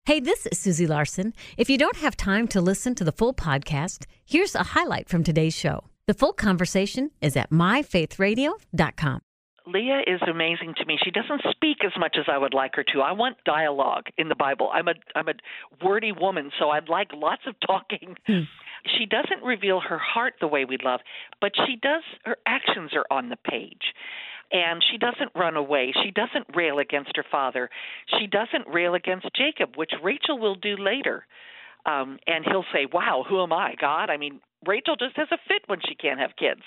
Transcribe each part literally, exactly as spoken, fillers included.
Hey, this is Susie Larson. If you don't have time to listen to the full podcast, here's a highlight from today's show. The full conversation is at my faith radio dot com. Leah is amazing to me. She doesn't speak as much as I would like her to. I want dialogue in the Bible. I'm a I'm a wordy woman, so I'd like lots of talking. Hmm. She doesn't reveal her heart the way we'd love, but she does. Her actions are on the page. And she doesn't run away. She doesn't rail against her father. She doesn't rail against Jacob, which Rachel will do later. Um, and he'll say, wow, who am I, God? I mean, Rachel just has a fit when she can't have kids.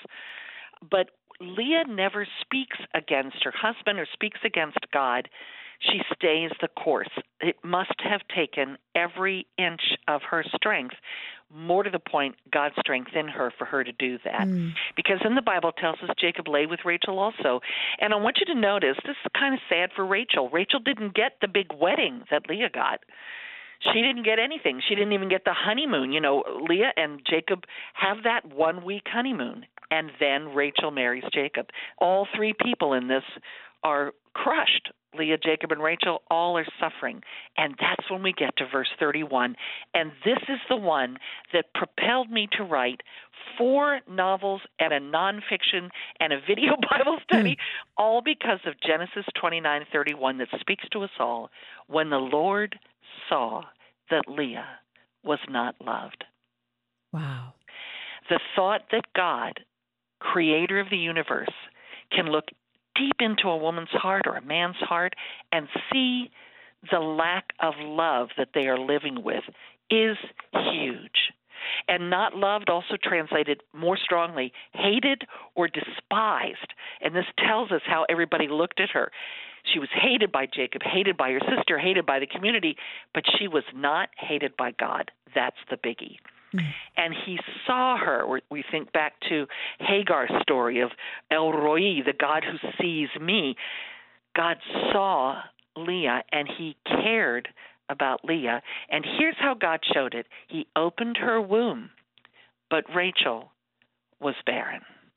But Leah never speaks against her husband or speaks against God. She stays the course. It must have taken every inch of her strength, more to the point, God's strength in her for her to do that. Mm. Because in the Bible tells us Jacob lay with Rachel also. And I want you to notice, this is kind of sad for Rachel. Rachel didn't get the big wedding that Leah got. She didn't get anything. She didn't even get the honeymoon. You know, Leah and Jacob have that one-week honeymoon, and then Rachel marries Jacob. All three people in this are crushed. Leah, Jacob, and Rachel all are suffering. And that's when we get to verse thirty-one. And this is the one that propelled me to write four novels and a nonfiction and a video Bible study, all because of Genesis twenty-nine thirty-one that speaks to us all. When the Lord saw that Leah was not loved. Wow. The thought that God, creator of the universe, can look deep into a woman's heart or a man's heart and see the lack of love that they are living with is huge. And not loved also translated more strongly, hated or despised. And this tells us how everybody looked at her. She was hated by Jacob, hated by her sister, hated by the community, but she was not hated by God. That's the biggie. And he saw her. We think back to Hagar's story of El Roi, the God who sees me. God saw Leah, and he cared about Leah. And here's how God showed it. He opened her womb, but Rachel was barren.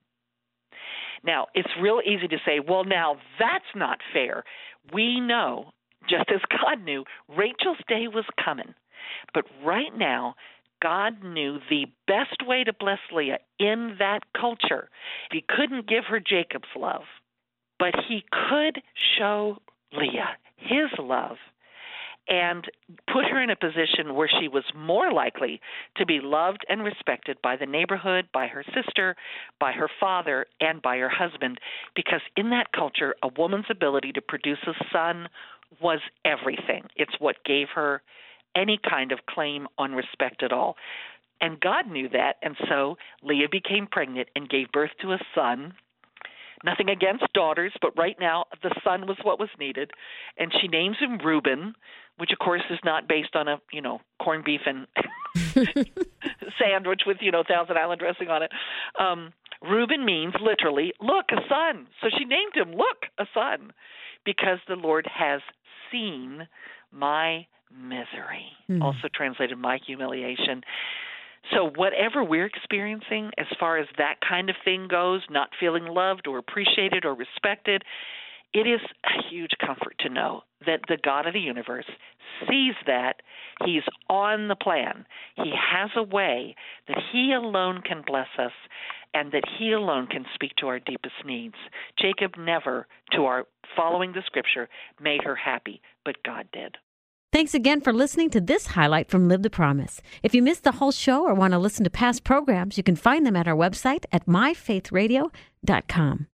Now, it's real easy to say, well, now that's not fair. We know, just as God knew, Rachel's day was coming. But right now, God knew the best way to bless Leah in that culture. He couldn't give her Jacob's love, but he could show Leah his love and put her in a position where she was more likely to be loved and respected by the neighborhood, by her sister, by her father, and by her husband, because in that culture, a woman's ability to produce a son was everything. It's what gave her any kind of claim on respect at all. And God knew that, and so Leah became pregnant and gave birth to a son. Nothing against daughters, but right now the son was what was needed. And she names him Reuben, which of course is not based on a, you know, corned beef and sandwich with, you know, Thousand Island dressing on it. Um, Reuben means literally, look, a son. So she named him, look, a son, because the Lord has seen my misery, mm. also translated my humiliation. So whatever we're experiencing as far as that kind of thing goes, not feeling loved or appreciated or respected, it is a huge comfort to know that the God of the universe sees that. He's on the plan. He has a way that he alone can bless us and that he alone can speak to our deepest needs. Jacob never, to our following the scripture, made her happy, but God did. Thanks again for listening to this highlight from Live the Promise. If you missed the whole show or want to listen to past programs, you can find them at our website at my faith radio dot com.